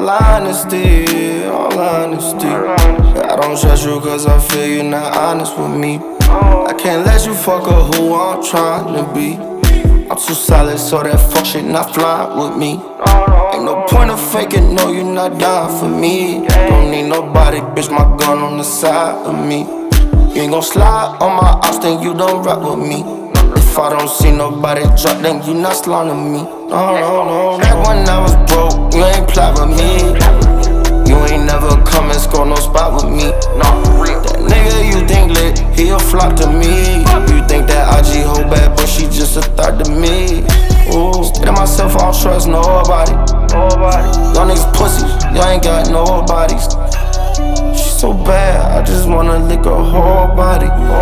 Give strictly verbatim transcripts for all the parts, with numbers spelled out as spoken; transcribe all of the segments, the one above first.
All honesty, all honesty. I don't trust you cause I feel you're not honest with me. I can't let you fuck up who I'm trying to be. I'm too solid so that fuck shit not fly with me. Ain't no point of faking, no you not down for me. Don't need nobody, bitch, my gun on the side of me. You ain't gon' slide on my ops, then you don't rock with me. If I don't see nobody drop, then you not slaughtering me. No, no, no, back when I was broke, you ain't plot with me. You ain't never come and score no spot with me. No, that nigga you think lit, he a flop to me. You think that I G hoe bad, but she just a thought to me. Ooh, stay to myself, I don't trust nobody. Y'all niggas pussies, y'all ain't got no bodies. She so bad, I just wanna lick her whole body.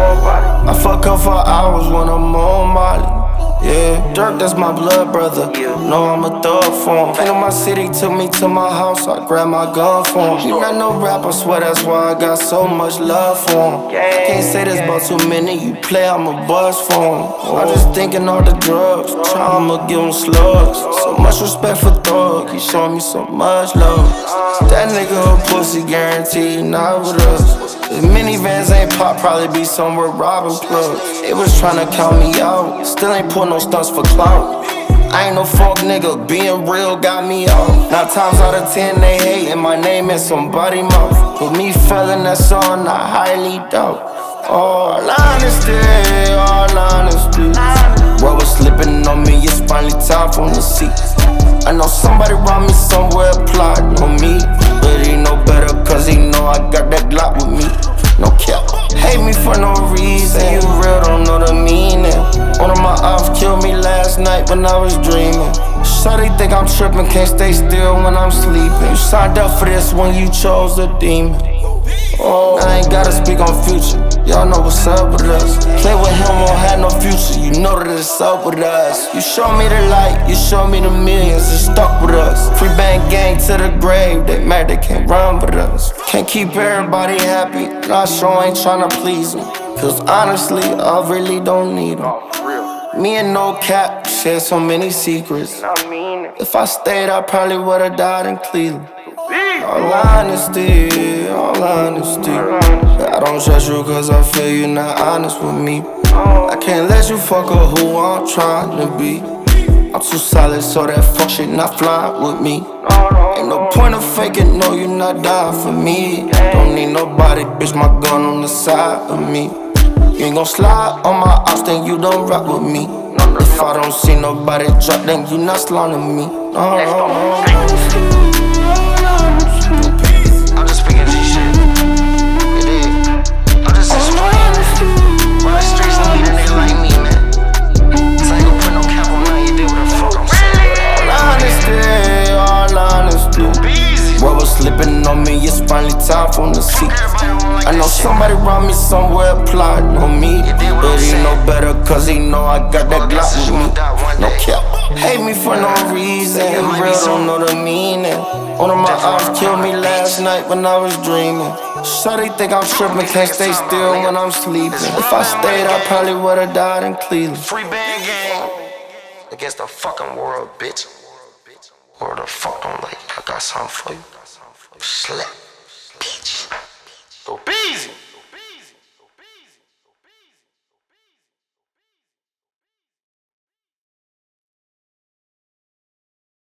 I fuck her for hours when I'm on Molly. Yeah, Dirk, that's my blood brother. Know I'm a thug for him. Came to my city, took me to my house, I grabbed my gun for him. You not no rap, I swear that's why I got so much love for him. Can't say this about too many, you play, I'm a buzz for him. I'm just thinking all the drugs, tryna give him slugs. So much respect for Thug, he showing me so much love. That nigga a pussy, guaranteed not with us. If minivans ain't pop, probably be somewhere robbing plugs. They was tryna count me out, still ain't pull no stunts for clout. I ain't no fuck nigga, being real got me out. Nine times out of ten they hatin' my name in somebody mouth. With me feeling that song, I highly doubt. All honesty, all honesty. What was slipping on me, it's finally time for the seat. I know somebody around me somewhere plotting on me, but he know better cause he know I got that Glock with me. No cap, hate me for no reason, you real don't know the meaning. One of my ops killed me last night when I was dreaming. Shawty think I'm tripping, can't stay still when I'm sleeping. You signed up for this when you chose a demon. Oh, I ain't gotta speak on future, y'all know what's up with us. Play with him, won't have no future, you know that it's up with us. You show me the light, you show me the millions, it's stuck with us. Free band gang to the grave, they mad they can't run with us. Can't keep everybody happy, and I sure ain't tryna please them. Cause honestly, I really don't need them. Me and no cap share so many secrets. If I stayed, I probably would've died in Cleveland. All honesty, all honesty. I don't trust you cause I feel you're not honest with me. I can't let you fuck up who I'm trying to be. I'm too solid so that fuck shit not fly with me. Ain't no point of faking, no you not dying for me. Don't need nobody, bitch, my gun on the side of me. You ain't gon' slide on my ops, then you don't rock with me. If I don't see nobody drop, then you not slaughtering me. No, no, no. I'm just speaking G shit. You dig? I'm just explaining. Why the streets need a nigga like me, man. Cause I ain't gon' put no cap on nothing you did what the fuck I'm saying. All honesty, all honesty. What was slipping on me, it's finally time for the seat. I know somebody around me somewhere plotting on me, but he know better cause he know I got that Glock with me. No cap, hate me for no reason, you real don't know the meaning. One of my ops killed me last night when I was dreaming. Shawty think I'm tripping, can't stay still when I'm sleeping. If I stayed, I probably would've died in Cleveland. Free band gang against the fucking world, bitch. World the fuck don't like. I got something for you. Slap.